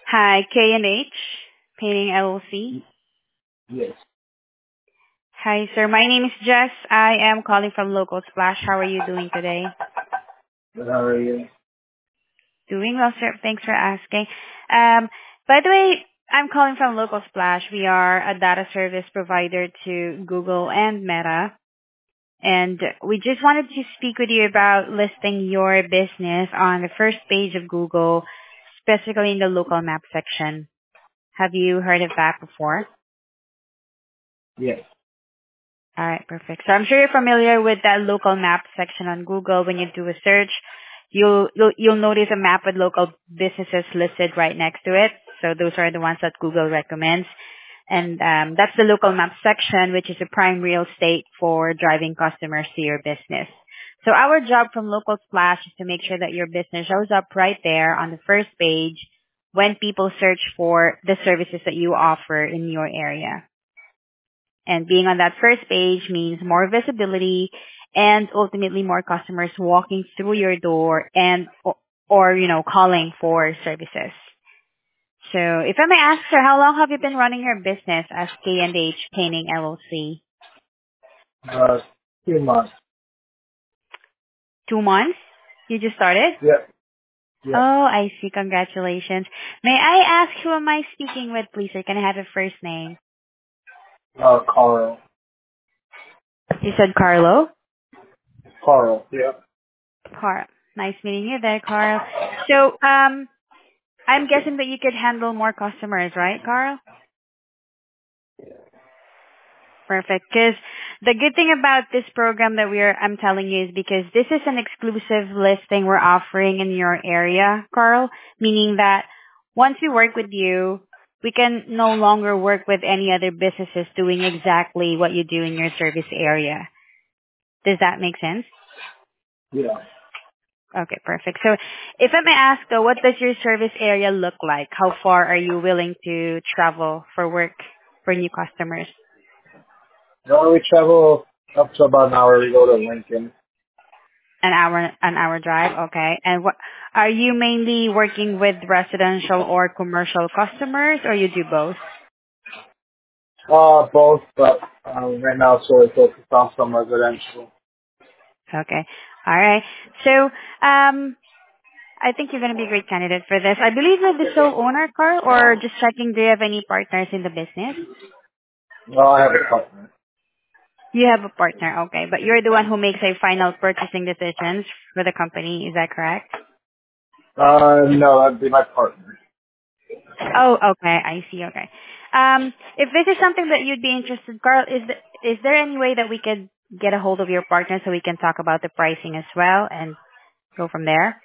Hi, K&H Painting LLC. Yes. Hi, sir. My name is Jess. I am calling from Local Splash. How are you doing today? Good, how are you? Doing well, sir. Thanks for asking. By the way, I'm calling from Local Splash. We are a data service provider to Google and Meta. And we just wanted to speak with you about listing your business on the first page of Google, specifically in the local map section. Have you heard of that before? Yes. All right, perfect. So I'm sure you're familiar with that local map section on Google. When you do a search, you'll notice a map with local businesses listed right next to it. So those are the ones that Google recommends. And that's the local map section, which is a prime real estate for driving customers to your business. So our job from Local Splash is to make sure that your business shows up right there on the first page when people search for the services that you offer in your area. And being on that first page means more visibility and ultimately more customers walking through your door and or calling for services. So if I may ask, sir, how long have you been running your business as K&H Painting LLC? Uh, 2 months. 2 months? You just started? Yep. Yep. Oh, I see. Congratulations. May I ask who am I speaking with, please, sir? Can I have a first name? Carl. You said Carlo? Carl. Yep. Carl. Nice meeting you there, Carl. So, I'm guessing that you could handle more customers, right, Carl? Perfect. Because the good thing about this program that I'm telling you is because this is an exclusive listing we're offering in your area, Carl, meaning that once we work with you, we can no longer work with any other businesses doing exactly what you do in your service area. Does that make sense? Yeah. Okay, perfect. So if I may ask though, what does your service area look like? How far are you willing to travel for work for new customers? No, we travel up to about an hour. We go to Lincoln. An hour drive, okay. And what are you mainly working with residential or commercial customers, or you do both? Both, but right now it's really focused on some residential. Okay, all right. So, I think you're going to be a great candidate for this. I believe you're the sole owner, Carl, or just checking. Do you have any partners in the business? Well, I have a partner. You have a partner, okay, but you're the one who makes a final purchasing decisions for the company. Is that correct? No, that'd be my partner. Oh, okay. I see. Okay. If this is something that you'd be interested, Carl, is there any way that we could get a hold of your partner so we can talk about the pricing as well and go from there?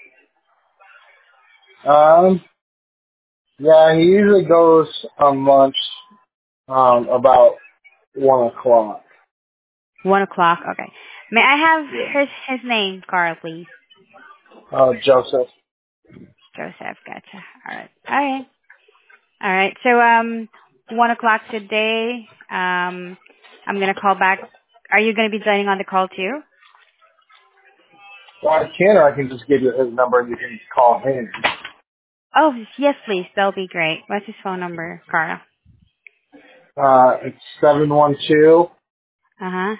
Um, yeah, he usually goes on lunch, about 1 o'clock. 1 o'clock. Okay. May I have Yeah. his name, Carl, please? Joseph. Joseph. Gotcha. All right. All right. All right. So 1 o'clock today. I'm gonna call back. Are you gonna be joining on the call too? Well, I can, or I can just give you his number and you can call him. Oh, yes, please. That'll be great. What's his phone number, Carl? It's 712 Uh huh.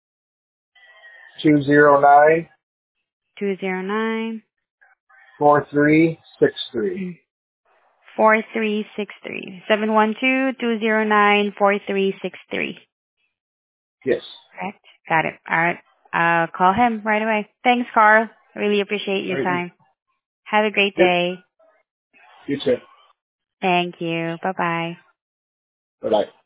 209 209. 4363. 4363. 712-209-4363. Yes. Correct? Got it. All right. Call him right away. Thanks, Carl. Really appreciate All your right. time. Have a great Yep. day. You too. Thank you. Bye-bye. Bye-bye.